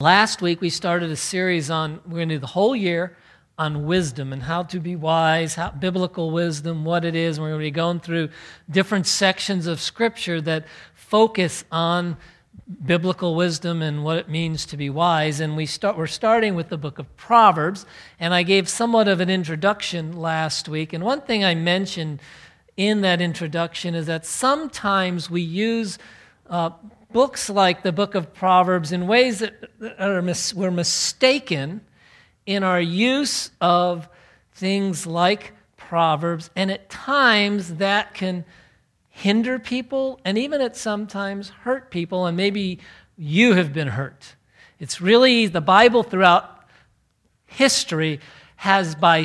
Last week we started a series we're going to do the whole year on wisdom and how to be wise, biblical wisdom, what it is. We're going to be going through different sections of Scripture that focus on biblical wisdom and what it means to be wise. And we're starting with the book of Proverbs, and I gave somewhat of an introduction last week. And one thing I mentioned in that introduction is that sometimes we use books like the book of Proverbs in ways that we're mistaken in our use of things like Proverbs, and at times that can hinder people and even at sometimes hurt people, and maybe you have been hurt. It's really the Bible throughout history has been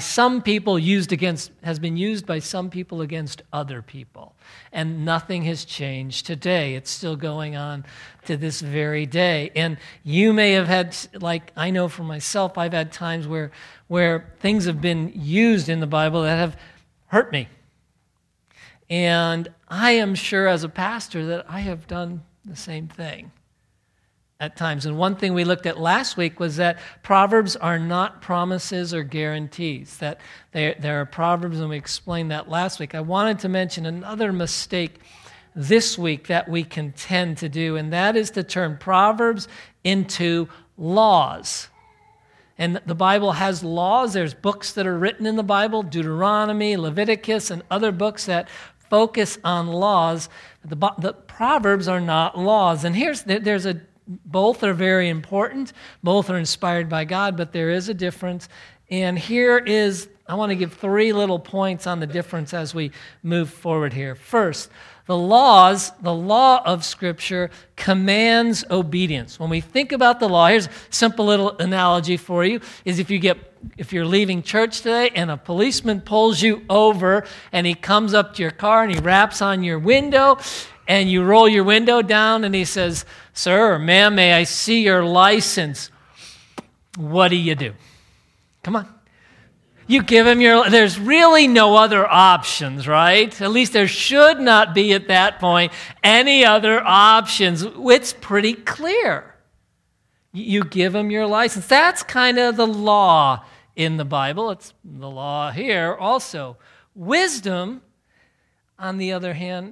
used by some people against other people. And nothing has changed today. It's still going on to this very day. And you may have had, like I know for myself, I've had times where things have been used in the Bible that have hurt me. And I am sure as a pastor that I have done the same thing at times. And one thing we looked at last week was that Proverbs are not promises or guarantees, that there are Proverbs, and we explained that last week. I wanted to mention another mistake this week that we can tend to do, and that is to turn Proverbs into laws. And the Bible has laws. There's books that are written in the Bible, Deuteronomy, Leviticus, and other books that focus on laws. The Proverbs are not laws. And both are very important. Both are inspired by God, but there is a difference. And I want to give 3 little points on the difference as we move forward here. First, the law of Scripture commands obedience. When we think about the law, here's a simple little analogy for you, is if you're leaving church today and a policeman pulls you over and he comes up to your car and he raps on your window and you roll your window down and he says, "Sir or ma'am, may I see your license?" What do? Come on. You give him there's really no other options, right? At least there should not be at that point any other options. It's pretty clear. You give him your license. That's kind of the law in the Bible. It's the law here also. Wisdom, on the other hand,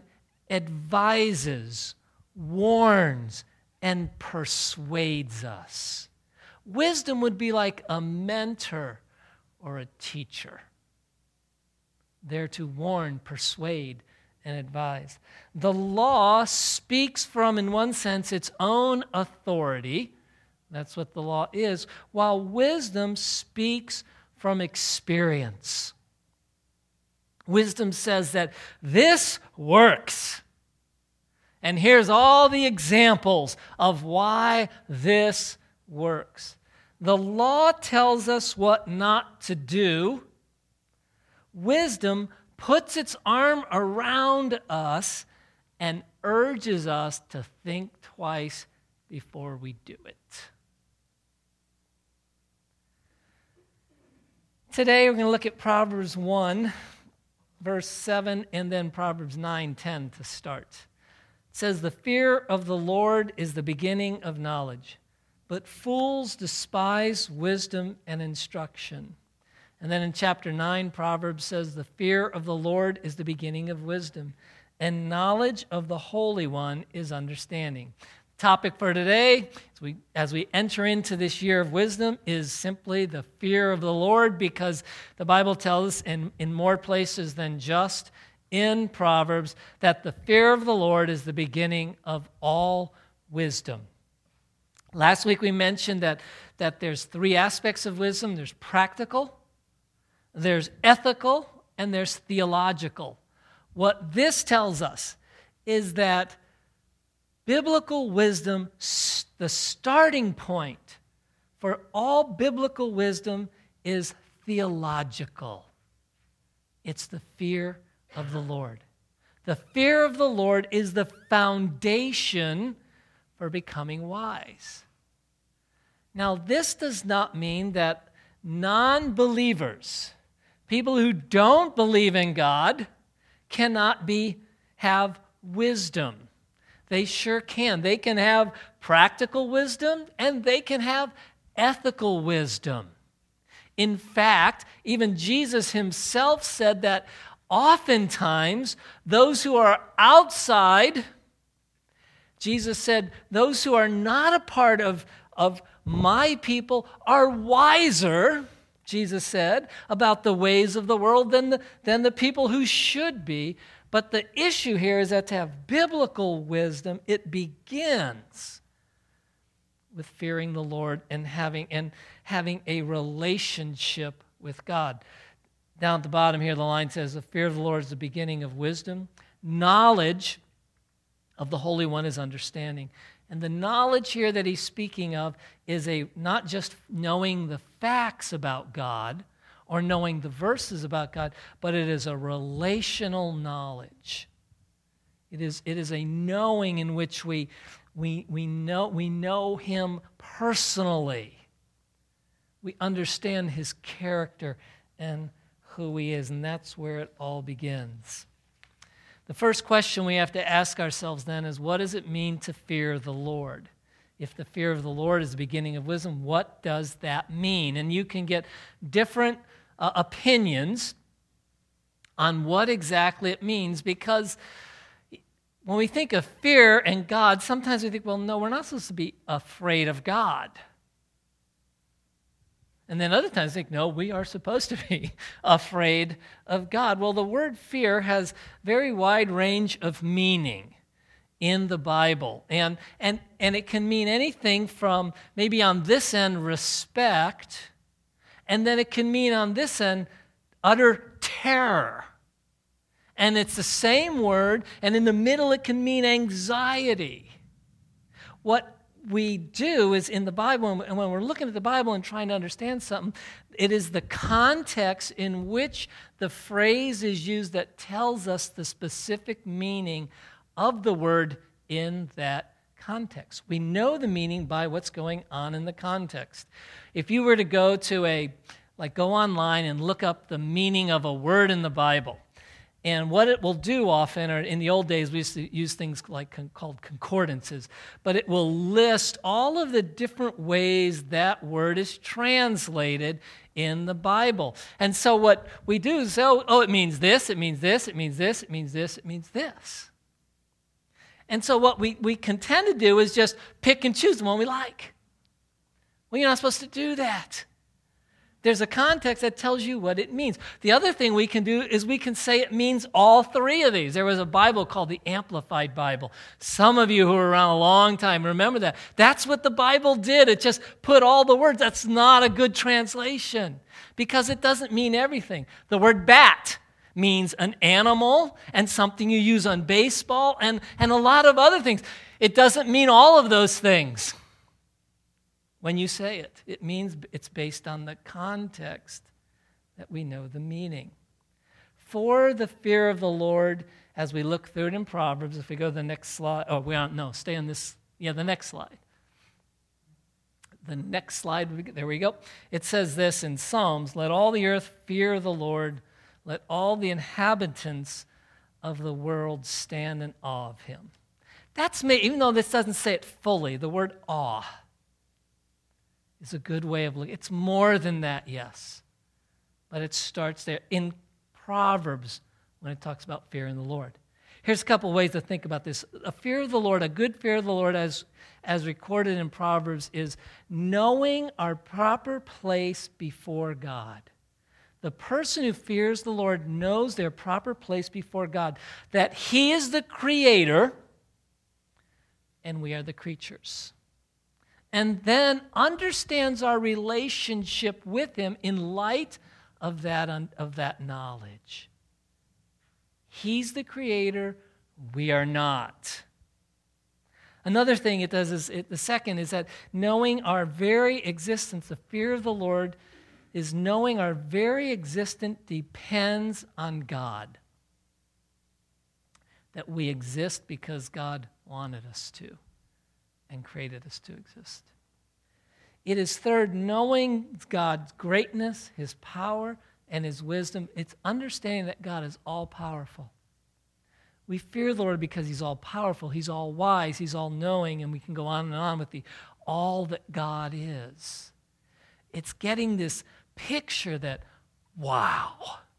advises, warns, and persuades us. Wisdom would be like a mentor or a teacher, there to warn, persuade, and advise. The law speaks from, in one sense, its own authority. That's what the law is, while wisdom speaks from experience. Wisdom says that this works. And here's all the examples of why this works. The law tells us what not to do. Wisdom puts its arm around us and urges us to think twice before we do it. Today we're going to look at Proverbs 1, verse 7, and then Proverbs 9:10 to start. It says, "The fear of the Lord is the beginning of knowledge, but fools despise wisdom and instruction." And then in chapter 9, Proverbs says, "The fear of the Lord is the beginning of wisdom, and knowledge of the Holy One is understanding." Topic for today, as we enter into this year of wisdom, is simply the fear of the Lord, because the Bible tells us in more places than just in Proverbs that the fear of the Lord is the beginning of all wisdom. Last week we mentioned that there's 3 aspects of wisdom. There's practical, there's ethical, and there's theological. What this tells us is that biblical wisdom, the starting point for all biblical wisdom, is theological. It's the fear of the Lord. The fear of the Lord is the foundation for becoming wise. Now, this does not mean that non-believers, people who don't believe in God, cannot have wisdom. They sure can. They can have practical wisdom and they can have ethical wisdom. In fact, even Jesus himself said that oftentimes those who are outside, Jesus said, those who are not a part of my people are wiser, Jesus said, about the ways of the world than the people who should be. But the issue here is that to have biblical wisdom, it begins with fearing the Lord and having a relationship with God. Down at the bottom here, the line says, the fear of the Lord is the beginning of wisdom. Knowledge of the Holy One is understanding. And the knowledge here that he's speaking of is not just knowing the facts about God or knowing the verses about God, but it is a relational knowledge. It is a knowing in which we know him personally. We understand his character and who he is, and that's where it all begins. The first question we have to ask ourselves then is, what does it mean to fear the Lord? If the fear of the Lord is the beginning of wisdom, what does that mean? And you can get different opinions on what exactly it means, because when we think of fear and God, sometimes we think, well, no, we're not supposed to be afraid of God. And then other times think, no, we are supposed to be afraid of God. Well, the word fear has very wide range of meaning in the Bible. And it can mean anything from maybe on this end respect, and then it can mean on this end utter terror. And it's the same word, and in the middle it can mean anxiety. What we do is in the Bible, and when we're looking at the Bible and trying to understand something, it is the context in which the phrase is used that tells us the specific meaning of the word in that context. We know the meaning by what's going on in the context. If you were to go online and look up the meaning of a word in the Bible, and what it will do often, or in the old days we used to use things called concordances, but it will list all of the different ways that word is translated in the Bible. And so what we do is say, it means this, it means this, it means this, it means this, it means this. And so what we can tend to do is just pick and choose the one we like. Well, you're not supposed to do that. There's a context that tells you what it means. The other thing we can do is we can say it means all three of these. There was a Bible called the Amplified Bible. Some of you who were around a long time remember that. That's what the Bible did. It just put all the words. That's not a good translation because it doesn't mean everything. The word bat means an animal and something you use on baseball and a lot of other things. It doesn't mean all of those things. When you say it, it means it's based on the context that we know the meaning. For the fear of the Lord, as we look through it in Proverbs, if we go to the next slide, stay on this, the next slide. The next slide, there we go. It says this in Psalms, let all the earth fear the Lord, let all the inhabitants of the world stand in awe of him. That's me, even though this doesn't say it fully, the word awe is a good way of looking. It's more than that, yes. But it starts there in Proverbs when it talks about fearing the Lord. Here's a couple ways to think about this. A fear of the Lord, a good fear of the Lord as recorded in Proverbs is knowing our proper place before God. The person who fears the Lord knows their proper place before God, that he is the creator and we are the creatures. And then understands our relationship with him in light of that knowledge. He's the creator, we are not. Another thing it does is, the second is that knowing our very existence, the fear of the Lord, is knowing our very existence depends on God. That we exist because God wanted us to and created us to exist. It is third, knowing God's greatness, his power, and his wisdom. It's understanding that God is all-powerful. We fear the Lord because he's all powerful, he's all wise, he's all knowing, and we can go on and on with all that God is. It's getting this picture that, wow,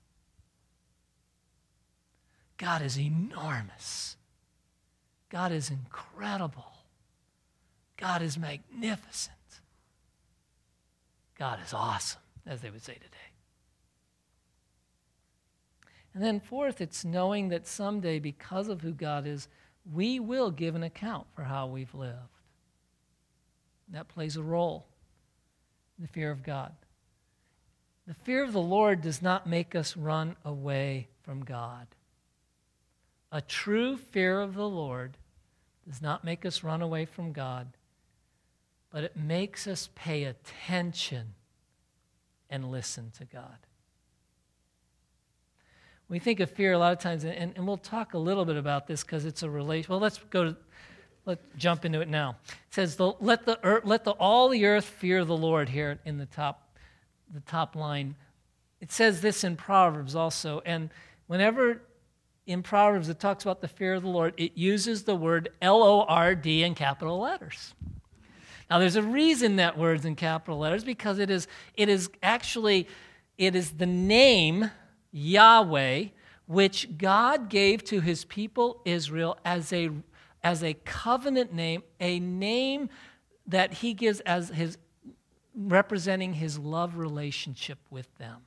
God is enormous. God is incredible. God is magnificent. God is awesome, as they would say today. And then fourth, it's knowing that someday, because of who God is, we will give an account for how we've lived. That plays a role in the fear of God. The fear of the Lord does not make us run away from God. A true fear of the Lord does not make us run away from God, but it makes us pay attention and listen to God. We think of fear a lot of times, and we'll talk a little bit about this because it's a relation. Well, let's jump into it now. It says, "Let all the earth fear the Lord." Here in the top line, it says this in Proverbs also, and whenever in Proverbs it talks about the fear of the Lord, it uses the word L-O-R-D in capital letters. Now, there's a reason that word's in capital letters, because it is the name Yahweh, which God gave to his people Israel as a covenant name, a name that he gives as his representing his love relationship with them.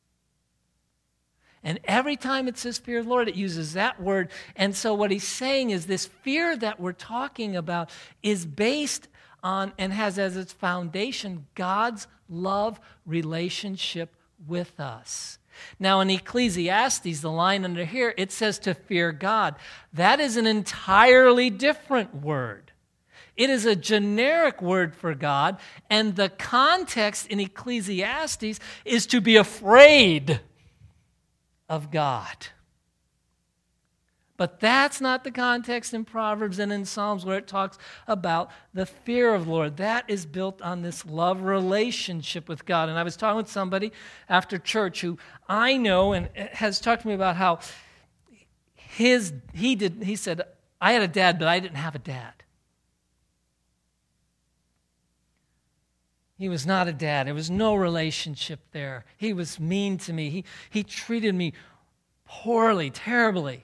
And every time it says fear of the Lord, it uses that word. And so what he's saying is this fear that we're talking about is based on and has as its foundation God's love relationship with us. Now in Ecclesiastes, the line under here, it says to fear God. That is an entirely different word. It is a generic word for God, and the context in Ecclesiastes is to be afraid of God. But that's not the context in Proverbs and in Psalms where it talks about the fear of the Lord. That is built on this love relationship with God. And I was talking with somebody after church who I know and has talked to me about how he said, I had a dad, but I didn't have a dad. He was not a dad. There was no relationship there. He was mean to me. He treated me poorly, terribly.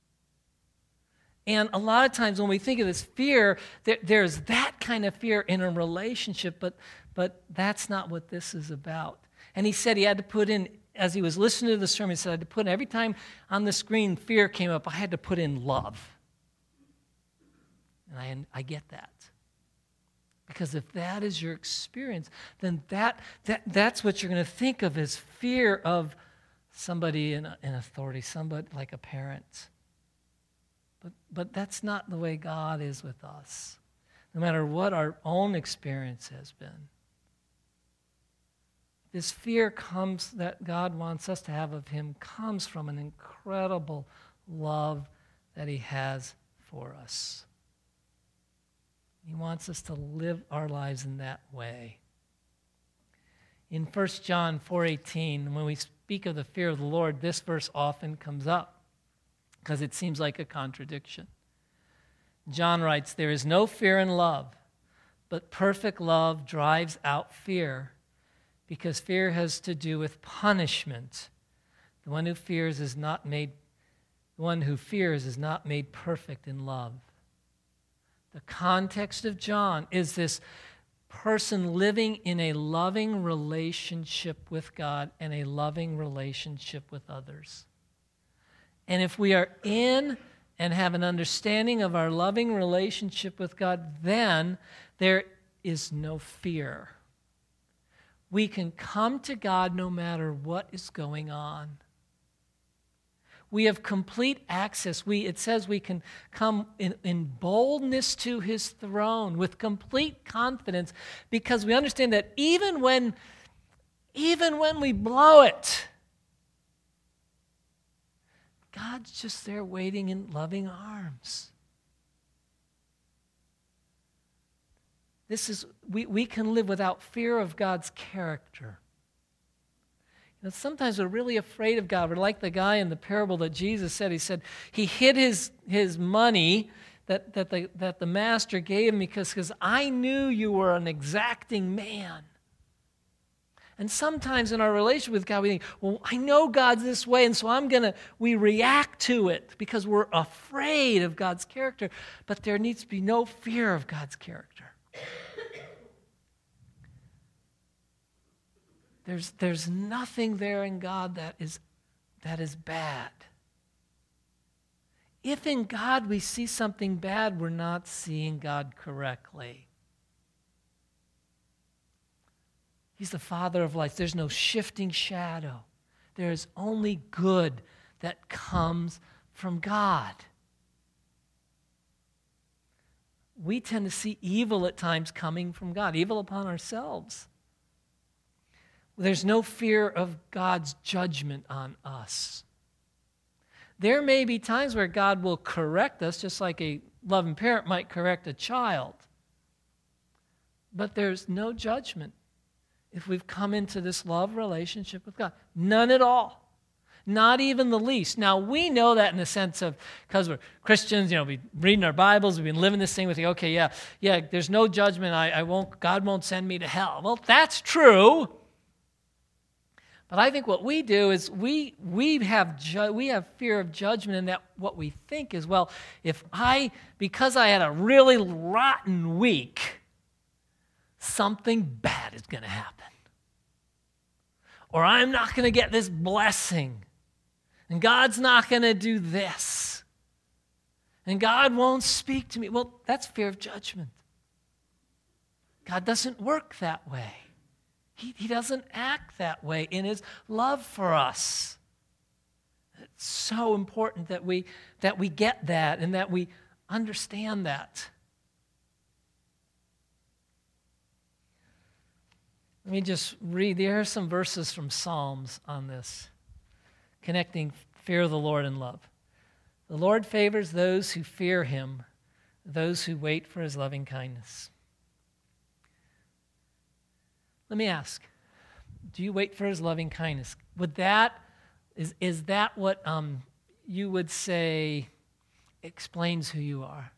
And a lot of times when we think of this fear, there's that kind of fear in a relationship, but that's not what this is about. And he said he had to put in, as he was listening to the sermon, he said I had to put in, every time on the screen fear came up, I had to put in love. And I get that. Because if that is your experience, then that's what you're going to think of as fear of somebody in authority, somebody like a parent. But that's not the way God is with us, no matter what our own experience has been. This fear comes that God wants us to have of him comes from an incredible love that he has for us. He wants us to live our lives in that way. In 1 John 4:18, when we speak of the fear of the Lord, this verse often comes up because it seems like a contradiction. John writes, "There is no fear in love, but perfect love drives out fear, because fear has to do with punishment. The one who fears is not made perfect in love." The context of John is this person living in a loving relationship with God and a loving relationship with others. And if we are in and have an understanding of our loving relationship with God, then there is no fear. We can come to God no matter what is going on. We have complete access. It says we can come in boldness to his throne with complete confidence, because we understand that even when we blow it, God's just there waiting in loving arms. We can live without fear of God's character. Sometimes we're really afraid of God. We're like the guy in the parable that Jesus said. He said he hid his money that the master gave him because I knew you were an exacting man. And sometimes in our relationship with God, we think, well, I know God's this way, and so we react to it because we're afraid of God's character. But there needs to be no fear of God's character. There's nothing there in God that is bad. If in God we see something bad, we're not seeing God correctly. He's the Father of lights. There's no shifting shadow. There is only good that comes from God. We tend to see evil at times coming from God, evil upon ourselves. There's no fear of God's judgment on us. There may be times where God will correct us, just like a loving parent might correct a child. But there's no judgment if we've come into this love relationship with God. None at all. Not even the least. Now, we know that in the sense of, because we're Christians, we've been reading our Bibles, we've been living this thing with you, okay, yeah, there's no judgment, God won't send me to hell. Well, that's true. But I think what we do is we have fear of judgment, and that what we think is, well, because I had a really rotten week, something bad is going to happen. Or I'm not going to get this blessing. And God's not going to do this. And God won't speak to me. Well, that's fear of judgment. God doesn't work that way. He doesn't act that way in his love for us. It's so important that we get that and that we understand that. Let me just read. There are some verses from Psalms on this, connecting fear of the Lord and love. The Lord favors those who fear him, those who wait for his loving kindness. Let me ask, do you wait for his loving kindness? Is that what you would say explains who you are?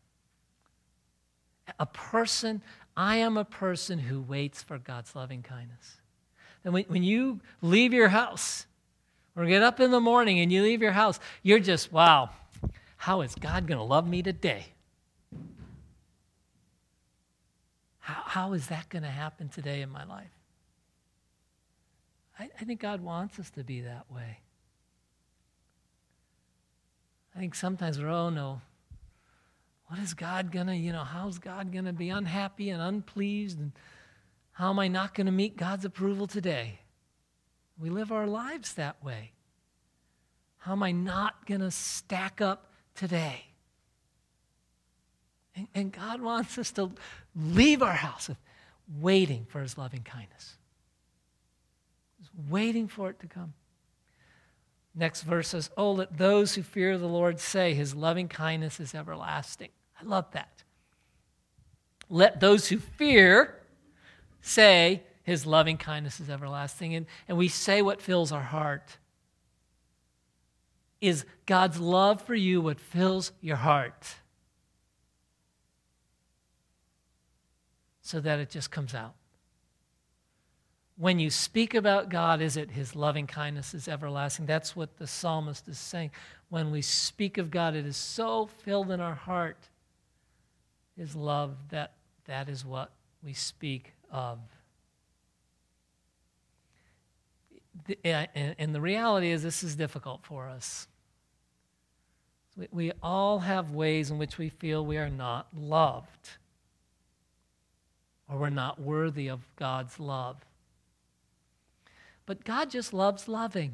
I am a person who waits for God's loving kindness. And when you leave your house or get up in the morning and you leave your house, you're just, wow, how is God going to love me today? How is that going to happen today in my life? I think God wants us to be that way. I think sometimes we're, oh no, what is God going to, how's God going to be unhappy and unpleased? And how am I not going to meet God's approval today? We live our lives that way. How am I not going to stack up today? And God wants us to leave our house waiting for his loving kindness. Just waiting for it to come. Next verse says, oh, let those who fear the Lord say his loving kindness is everlasting. I love that. Let those who fear say his loving kindness is everlasting. And we say what fills our heart. Is God's love for you what fills your heart? So that it just comes out. When you speak about God, is it his loving kindness is everlasting? That's what the psalmist is saying. When we speak of God, it is so filled in our heart, his love, that is what we speak of. And the reality is this is difficult for us. We all have ways in which we feel we are not loved, or we're not worthy of God's love. But God just loves loving.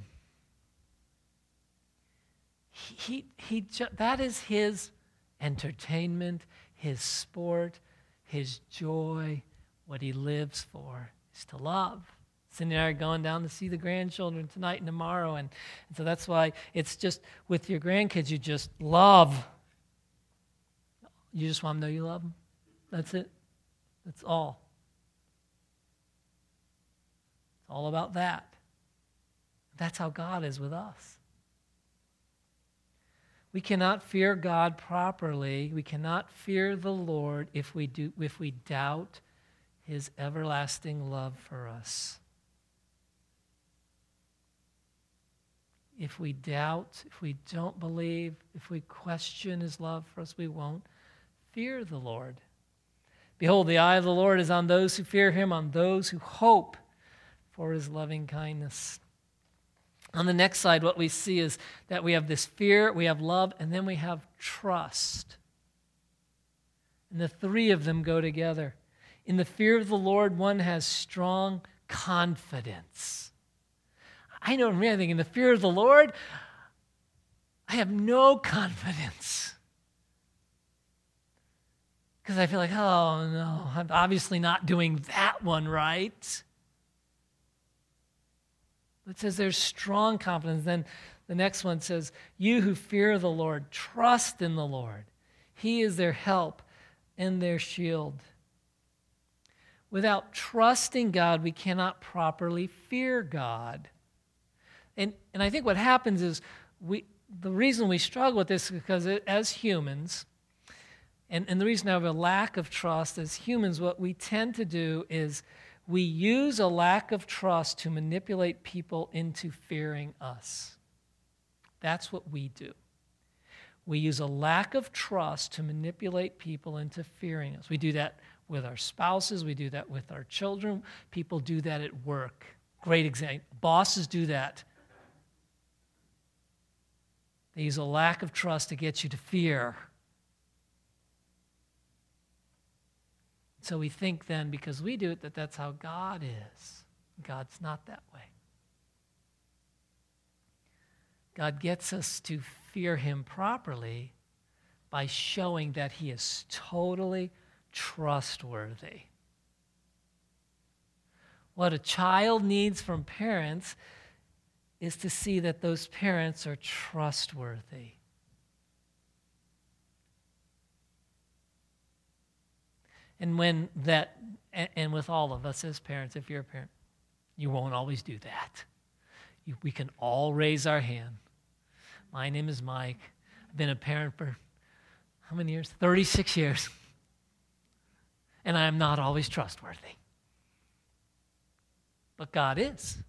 That is his entertainment, his sport, his joy. What he lives for is to love. Cindy and I are going down to see the grandchildren tonight and tomorrow, and so that's why it's just with your grandkids, you just love. You just want them to know you love them. That's it. That's all. It's all about that. That's how God is with us. We cannot fear God properly. We cannot fear the Lord if we doubt his everlasting love for us. If we doubt, if we don't believe, if we question his love for us, we won't fear the Lord. Behold, the eye of the Lord is on those who fear him, on those who hope for his loving kindness. On the next slide, what we see is that we have this fear, we have love, and then we have trust. And the three of them go together. In the fear of the Lord, one has strong confidence. I know, I think in the fear of the Lord, I have no confidence. Because I feel like, oh no, I'm obviously not doing that one right. It says there's strong confidence. Then the next one says, you who fear the Lord, trust in the Lord. He is their help and their shield. Without trusting God, we cannot properly fear God. And I think what happens is the reason we struggle with this is because as humans, and the reason I have a lack of trust as humans, what we tend to do is we use a lack of trust to manipulate people into fearing us. That's what we do. We use a lack of trust to manipulate people into fearing us. We do that with our spouses. We do that with our children. People do that at work. Great example. Bosses do that. They use a lack of trust to get you to fear. So we think then, because we do it, that that's how God is. God's not that way. God gets us to fear him properly by showing that he is totally trustworthy. What a child needs from parents is to see that those parents are trustworthy. And and with all of us as parents, if you're a parent, you won't always do that. We can all raise our hand. My name is Mike. I've been a parent for how many years? 36 years. And I am not always trustworthy. But God is.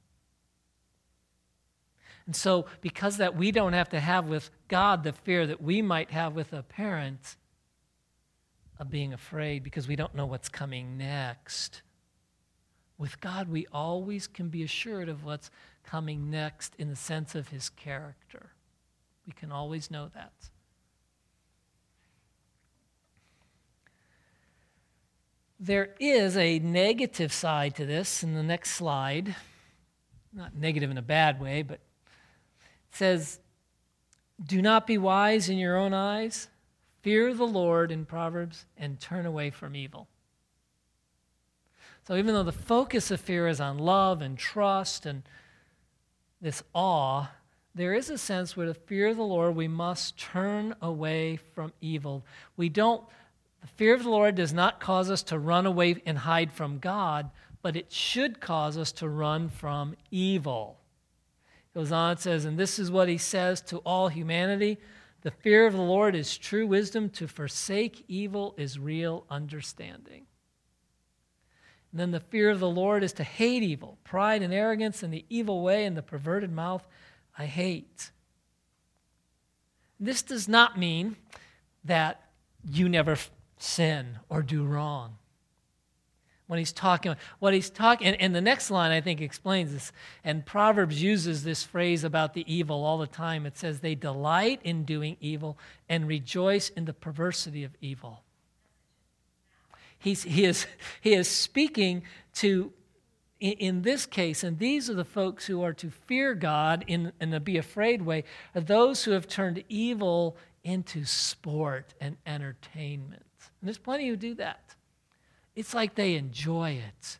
And so, because that we don't have to have with God the fear that we might have with a parent, of being afraid because we don't know what's coming next. With God, we always can be assured of what's coming next in the sense of his character. We can always know that. There is a negative side to this in the next slide. Not negative in a bad way, but it says, do not be wise in your own eyes. Fear the Lord in Proverbs and turn away from evil. So even though the focus of fear is on love and trust and this awe, there is a sense where to fear the Lord, we must turn away from evil. The fear of the Lord does not cause us to run away and hide from God, but it should cause us to run from evil. It goes on, it says, and this is what he says to all humanity, the fear of the Lord is true wisdom. To forsake evil is real understanding. And then the fear of the Lord is to hate evil, pride and arrogance and the evil way and the perverted mouth I hate. This does not mean that you never sin or do wrong. When he's talking, and the next line I think explains this, and Proverbs uses this phrase about the evil all the time. It says they delight in doing evil and rejoice in the perversity of evil. He is speaking to, in this case, and these are the folks who are to fear God in a be afraid way, are those who have turned evil into sport and entertainment. And there's plenty who do that. It's like they enjoy it.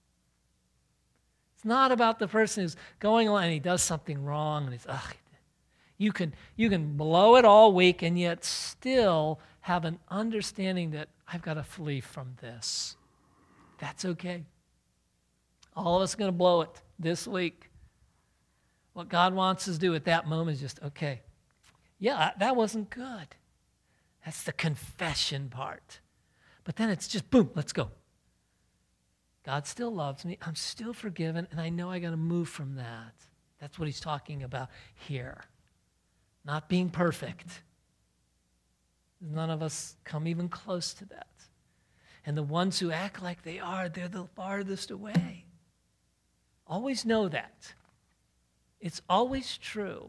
It's not about the person who's going along and he does something wrong and he's, you can blow it all week and yet still have an understanding that I've got to flee from this. That's okay. All of us are going to blow it this week. What God wants us to do at that moment is just, okay, yeah, that wasn't good. That's the confession part. But then it's just, boom, let's go. God still loves me. I'm still forgiven, and I know I got to move from that. That's what he's talking about here. Not being perfect. None of us come even close to that. And the ones who act like they are, they're the farthest away. Always know that. It's always true.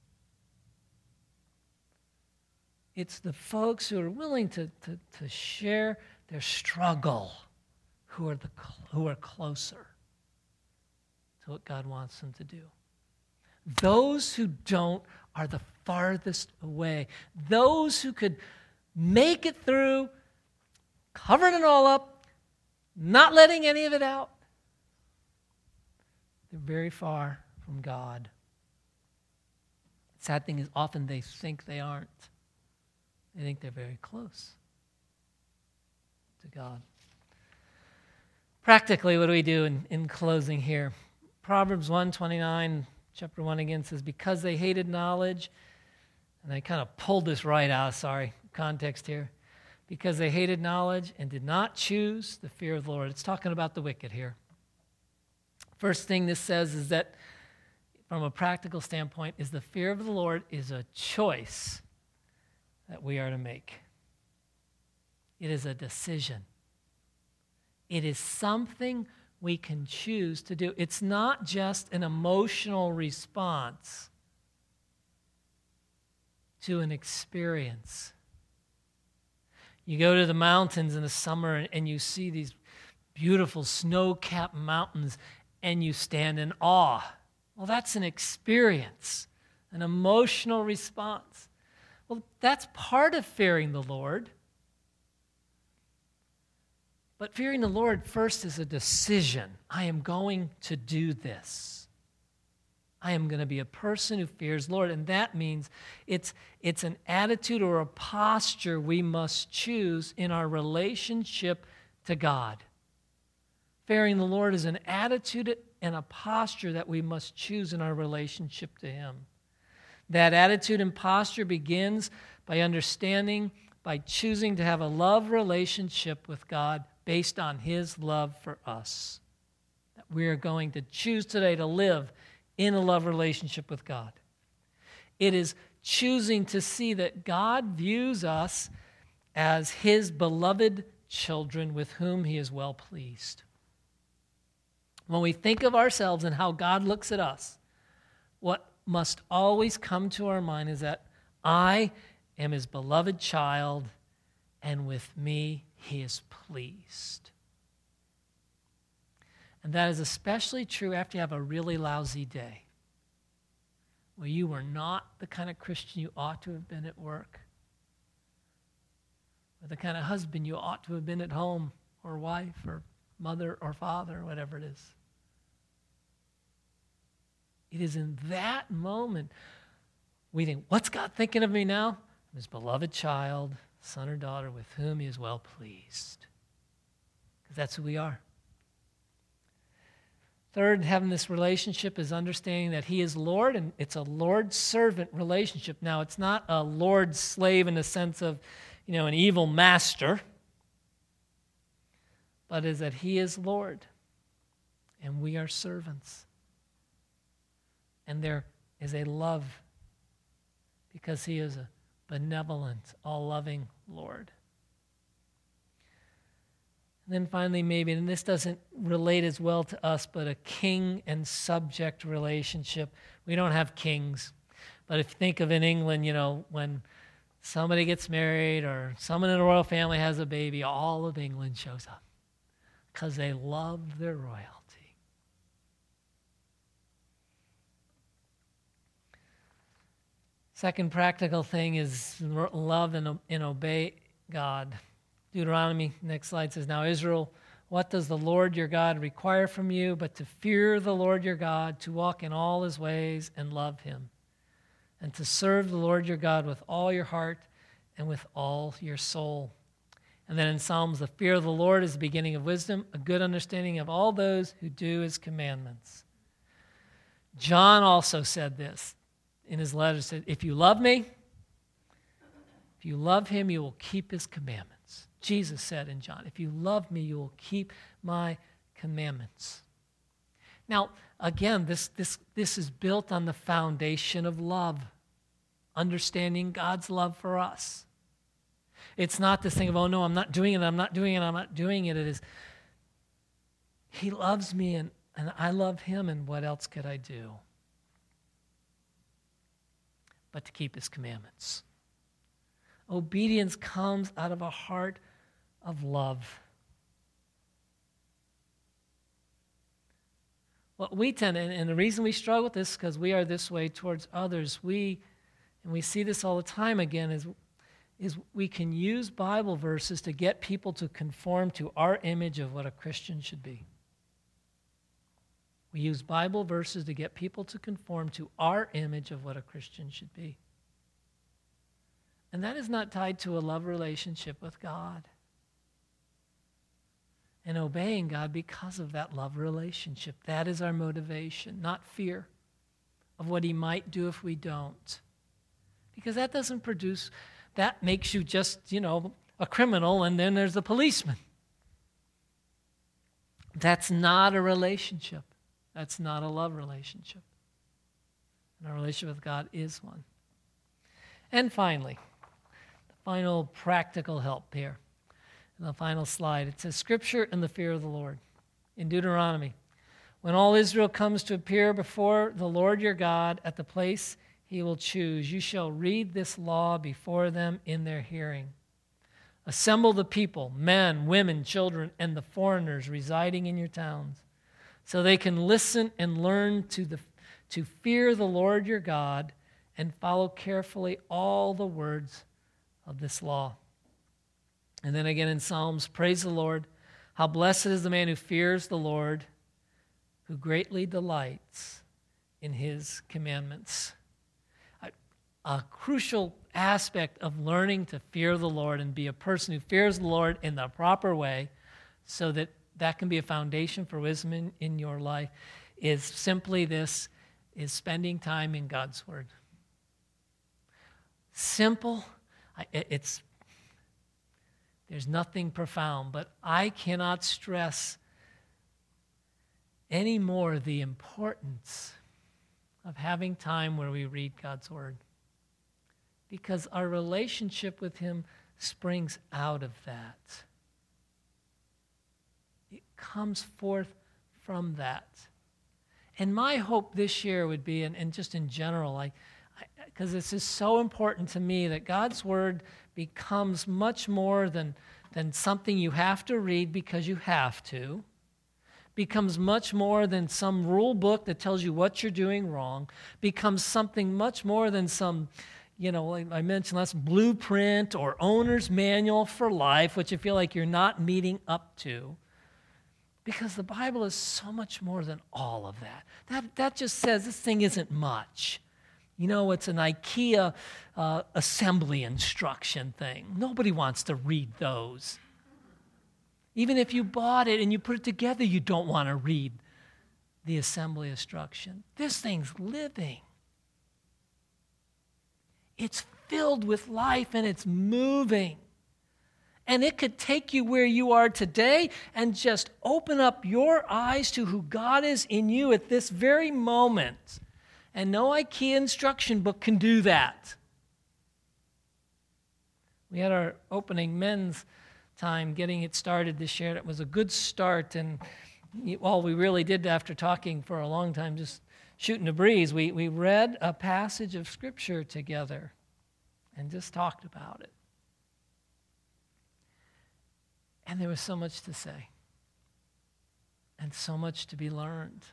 It's the folks who are willing to share their struggle who are closer to what God wants them to do. Those who don't are the farthest away. Those who could make it through, covering it all up, not letting any of it out, they're very far from God. The sad thing is often they think they aren't. They think they're very close to God. Practically, what do we do in closing here? Proverbs 1:29, chapter 1 again says, because they hated knowledge, and I kind of pulled this right out, context here. Because they hated knowledge and did not choose the fear of the Lord. It's talking about the wicked here. First thing this says is that, from a practical standpoint, is the fear of the Lord is a choice that we are to make. It is a decision. It is something we can choose to do. It's not just an emotional response to an experience. You go to the mountains in the summer and you see these beautiful snow-capped mountains and you stand in awe. Well, that's an experience, an emotional response. Well, that's part of fearing the Lord. But fearing the Lord first is a decision. I am going to do this. I am going to be a person who fears the Lord. And that means it's an attitude or a posture we must choose in our relationship to God. Fearing the Lord is an attitude and a posture that we must choose in our relationship to Him. That attitude and posture begins by understanding, by choosing to have a love relationship with God based on His love for us. That we are going to choose today to live in a love relationship with God. It is choosing to see that God views us as His beloved children with whom He is well pleased. When we think of ourselves and how God looks at us, what must always come to our mind is that I am His beloved child, and with me He is pleased. And that is especially true after you have a really lousy day, where you were not the kind of Christian you ought to have been at work, or the kind of husband you ought to have been at home, or wife, or mother, or father, or whatever it is. It is in that moment we think, what's God thinking of me now? I'm His beloved child, son or daughter with whom He is well pleased. Because that's who we are. Third, having this relationship is understanding that He is Lord, and it's a Lord-servant relationship. Now, it's not a Lord-slave in the sense of, an evil master, but is that He is Lord, and we are servants. And there is a love because He is a benevolent, all-loving Lord. And then finally, maybe, and this doesn't relate as well to us, but a king and subject relationship. We don't have kings. But if you think of in England, when somebody gets married or someone in the royal family has a baby, all of England shows up because they love their royalty. Second practical thing is love and obey God. Deuteronomy, next slide, says, now Israel, what does the Lord your God require from you but to fear the Lord your God, to walk in all His ways and love Him, and to serve the Lord your God with all your heart and with all your soul. And then in Psalms, the fear of the Lord is the beginning of wisdom, a good understanding of all those who do His commandments. John also said this in his letter, said, if you love me, if you love him, you will keep his commandments. Jesus said in John, if you love me, you will keep my commandments. Now, again, this is built on the foundation of love, understanding God's love for us. It's not this thing of, oh no, I'm not doing it, I'm not doing it, I'm not doing it. It is, he loves me and I love him, and what else could I do but to keep his commandments? Obedience comes out of a heart of love. What we tend, and the reason we struggle with this is because we are this way towards others. And we see this all the time again, is we can use Bible verses to get people to conform to our image of what a Christian should be. We use Bible verses to get people to conform to our image of what a Christian should be. And that is not tied to a love relationship with God. And obeying God because of that love relationship. That is our motivation, not fear of what he might do if we don't. Because that doesn't produce, that makes you just, a criminal, and then there's the policeman. That's not a relationship. That's not a love relationship. And our relationship with God is one. And finally, the final practical help here. In the final slide, it says, Scripture and the fear of the Lord. In Deuteronomy, when all Israel comes to appear before the Lord your God at the place he will choose, you shall read this law before them in their hearing. Assemble the people, men, women, children, and the foreigners residing in your towns, so they can listen and learn to fear the Lord your God and follow carefully all the words of this law. And then again in Psalms, praise the Lord. How blessed is the man who fears the Lord, who greatly delights in his commandments. A crucial aspect of learning to fear the Lord and be a person who fears the Lord in the proper way so that can be a foundation for wisdom in your life is simply this, is spending time in God's Word. Simple. There's nothing profound, but I cannot stress any more the importance of having time where we read God's Word. Because our relationship with him springs out of that. It comes forth from that. And my hope this year would be, and just in general, because this is so important to me, that God's Word becomes much more than something you have to read because you have to, becomes much more than some rule book that tells you what you're doing wrong, becomes something much more than some, like I mentioned last, blueprint or owner's manual for life, which you feel like you're not meeting up to. Because the Bible is so much more than all of that. That just says this thing isn't much. It's an IKEA assembly instruction thing. Nobody wants to read those. Even if you bought it and you put it together, you don't want to read the assembly instruction. This thing's living. It's filled with life and it's moving. And it could take you where you are today and just open up your eyes to who God is in you at this very moment. And no IKEA instruction book can do that. We had our opening men's time getting it started this year. It was a good start. And all we really did after talking for a long time, just shooting a breeze, we read a passage of Scripture together and just talked about it. And there was so much to say and so much to be learned.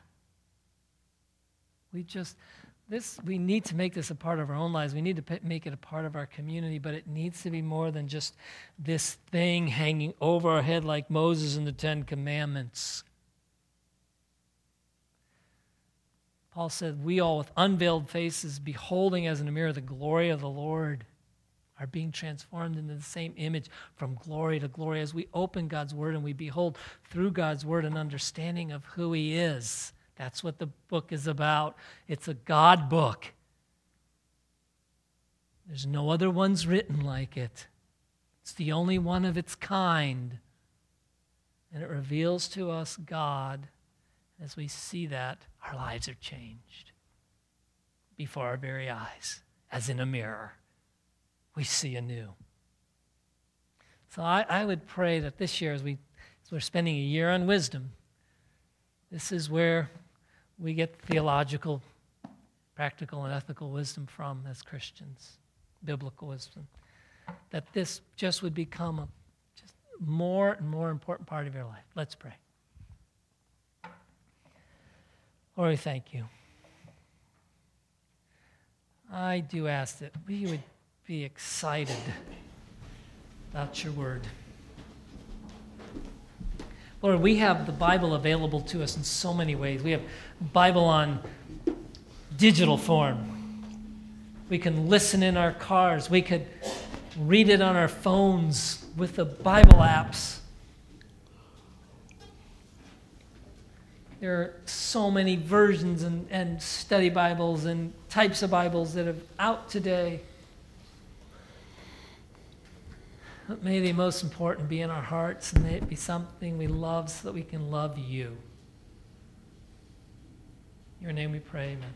We need to make this a part of our own lives. We need to make it a part of our community, but it needs to be more than just this thing hanging over our head like Moses and the Ten Commandments. Paul said, we all with unveiled faces, beholding as in a mirror the glory of the Lord, are being transformed into the same image from glory to glory as we open God's Word and we behold through God's Word an understanding of who He is, That's what the book is about. It's a God book. There's no other ones written like it. It's the only one of its kind. And it reveals to us God. As we see that, our lives are changed before our very eyes, as in a mirror. We see anew. So I would pray that this year, as we're spending a year on wisdom, this is where we get theological, practical, and ethical wisdom from as Christians, biblical wisdom, that this just would become a just more and more important part of your life. Let's pray. Lord, we thank you. I do ask that we would be excited about your word. Lord, we have the Bible available to us in so many ways. We have Bible on digital form. We can listen in our cars. We could read it on our phones with the Bible apps. There are so many versions and study Bibles and types of Bibles that are out today. But may the most important be in our hearts, and may it be something we love so that we can love you. In your name we pray, amen.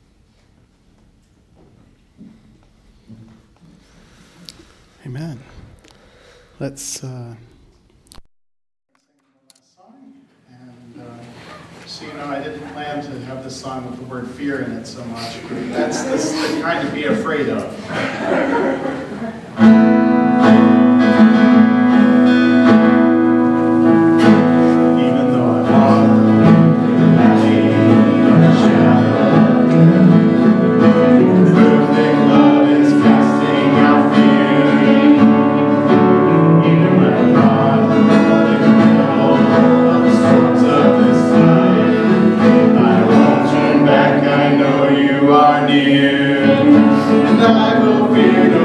Amen. Let's so, I didn't plan to have this song with the word fear in it so much. That's the kind to be afraid of. Even though I walk through the valley of the shadow of death, perfect love is casting out fear. Even when I'm caught in the middle of the storms of this life, I won't turn back, I know you are near, and I will fear no